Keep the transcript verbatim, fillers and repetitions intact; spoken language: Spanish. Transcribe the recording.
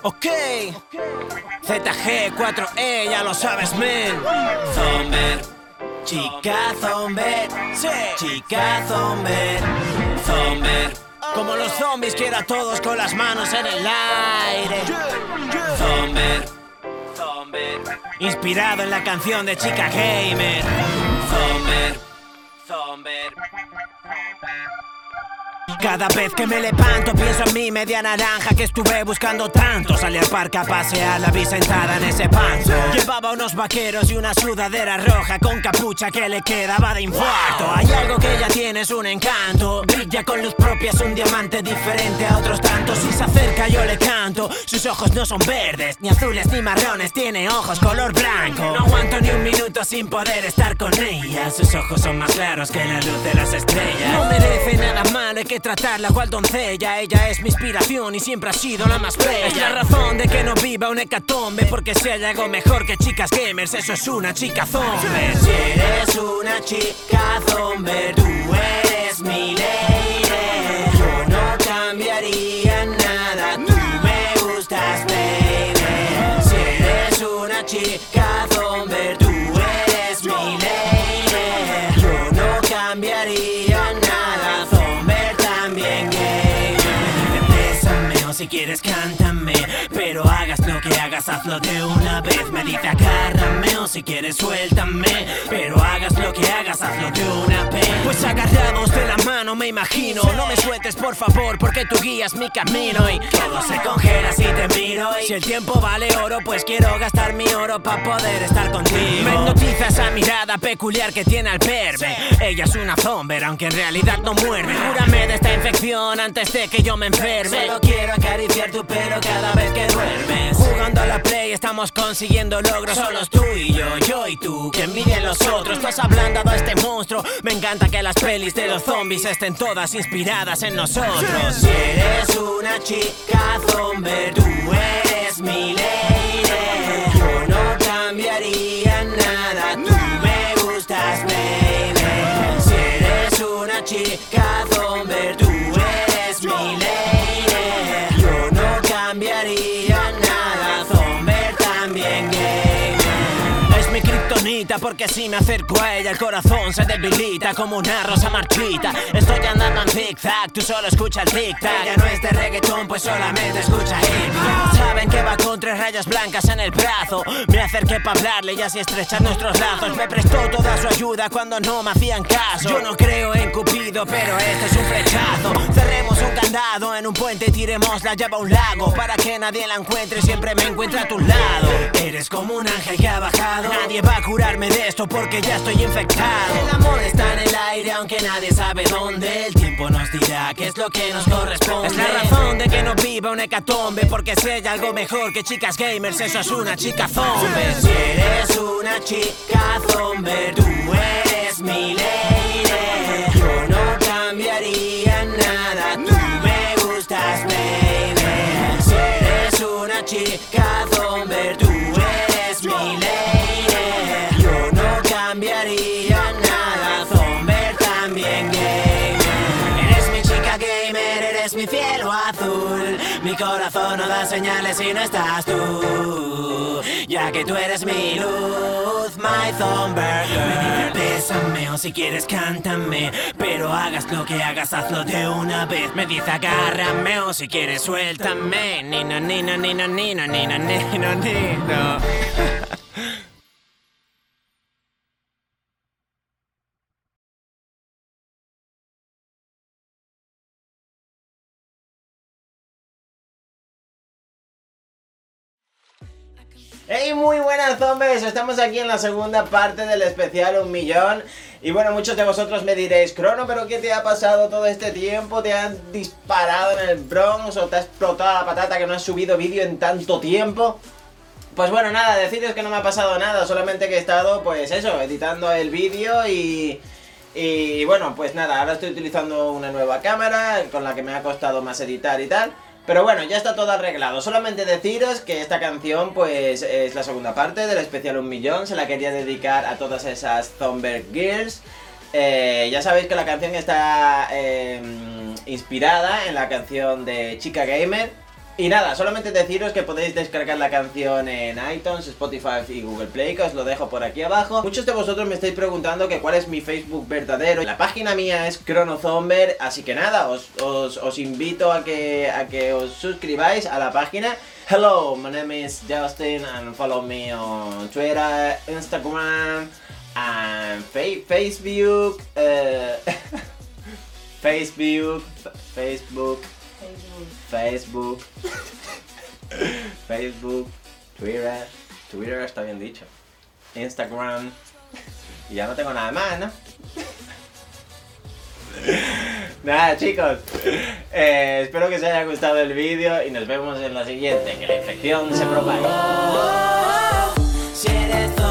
Ok, Z G cuatro E, ya lo sabes, men. Zomber, Chica Zomber, sí. Chica Zomber, Zomber, como los zombies, quiero a todos con las manos en el aire. Zomber, Zomber, Inspirado en la canción de Chica Gamer. Zomber, Zomber. Cada vez que me levanto pienso en mi media naranja que estuve buscando tanto. Salí al parque a pasear, la vi sentada en ese banco. Llevaba unos vaqueros y una sudadera roja con capucha que le quedaba de infarto. Hay algo que ella tiene, es un encanto. Brilla con luz propia, es un diamante diferente a otros tantos. Si se acerca yo le canto. Sus ojos no son verdes, ni azules ni marrones, tiene ojos color blanco. No aguanto ni un minuto sin poder estar con ella. Sus ojos son más claros que la luz de las estrellas. No merece nada malo, hay que tratarla cual doncella. Ella es mi inspiración y siempre ha sido la más bella. Es la razón de que no viva un hecatombe, porque si hay algo mejor que chicas gamers, eso es una chica zomber. Si eres una chica zomber, tú eres mi lady. Yo no cambiaría nada, tú me gustas, baby. Si eres una chica zomber, tú eres mi lady. Yo no cambiaría nada, zomber también gay. Bésame o si quieres cántame, pero hagas lo que hagas, hazlo de una vez. Me dice agárrame o si quieres suéltame, pero hagas lo que hagas, hazlo de una vez. Pues agarrados de la mano me imagino. No me sueltes por favor, porque tú guías mi camino y todo se congela si te miro. Y si el tiempo vale oro, pues quiero gastar mi oro para poder estar contigo. Me hipnotiza esa mirada peculiar que tiene al verme. Ella es una zomber, aunque en realidad no muerde. Cúrame de esta infección antes de que yo me enferme. Solo quiero acariciar tu pelo cada vez que duermes. Jugando a la play estamos consiguiendo logros, solos tú y yo, yo y tú. Que envidien los otros, tú has ablandado a este monstruo. Me encanta que las pelis de los zombies estén todas inspiradas en nosotros. Si eres una chica zomber, tú eres mi lady. Yo no cambiaría nada, tú me gustas, baby. Si eres una chica zomber, tú eres mi lady. Yo no cambiaría nada, zomber también gay. Es mi kriptonita porque si me acerco a ella el corazón se debilita como una rosa marchita. Estoy andando en zig-zag, tú solo escucha el tic-tac. Ella no es de reggaetón, pues solamente escucha hip hop. Saben que va con tres rayas blancas en el brazo. Me acerqué para hablarle y así estrechar nuestros lazos. Me prestó toda su ayuda cuando no me hacían caso. Yo no creo en Cupido, pero este es un flechazo. Cerremos un candado en un puente y tiremosla lleva a un lago, para que nadie la encuentre y siempre me encuentre a tu lado. Eres como un ángel que ha bajado. Nadie va a curarme de esto porque ya estoy infectado. El amor está en el aire aunque nadie sabe dónde. El tiempo nos dirá qué es lo que nos corresponde. Es la razón de que no viva un hecatombe, porque si hay algo mejor que chicas gamers, eso es una chica zomber. Si eres una chica zomber, tú eres mi lady. Yo no cambiaría nada, tú me gustas, baby. Si eres una chica zomber, tú eres mi lady. Yo no cambiaría nada, zomber también gay. Eres mi chica gamer, eres mi cielo azul. Mi corazón no da señales si no estás tú, ya que tú eres mi luz, my zomber girl. Bésame o si quieres cántame, pero hagas lo que hagas, hazlo de una vez. Me dice agárrame o si quieres suéltame. Nino, nino, nino, nino, nino, nino, nino. Hey, muy buenas zombies, estamos aquí en la segunda parte del especial Un Millón. Y bueno, muchos de vosotros me diréis, Crono, ¿pero qué te ha pasado todo este tiempo? ¿Te han disparado en el Bronx o te ha explotado la patata que no has subido vídeo en tanto tiempo? Pues bueno, nada, deciros que no me ha pasado nada, solamente que he estado, pues eso, editando el vídeo y... Y bueno, pues nada, ahora estoy utilizando una nueva cámara con la que me ha costado más editar y tal. Pero bueno, ya está todo arreglado. Solamente deciros que esta canción pues es la segunda parte del especial Un Millón. Se la quería dedicar a todas esas Zomber Girls. eh, Ya sabéis que la canción está eh, inspirada en la canción de Chica Gamer. Y nada, solamente deciros que podéis descargar la canción en iTunes, Spotify y Google Play, que os lo dejo por aquí abajo. Muchos de vosotros me estáis preguntando que cuál es mi Facebook verdadero. La página mía es ChronoZomber, así que nada, os, os, os invito a que, a que os suscribáis a la página. Hello, my name is Justin and follow me on Twitter, Instagram, and fa Facebook, uh, Facebook, Facebook, Facebook, Facebook, Twitter, Twitter está bien dicho, Instagram, y ya no tengo nada más, ¿no? Nada, chicos, eh, espero que os haya gustado el vídeo y nos vemos en la siguiente, que la infección se propague. Si eres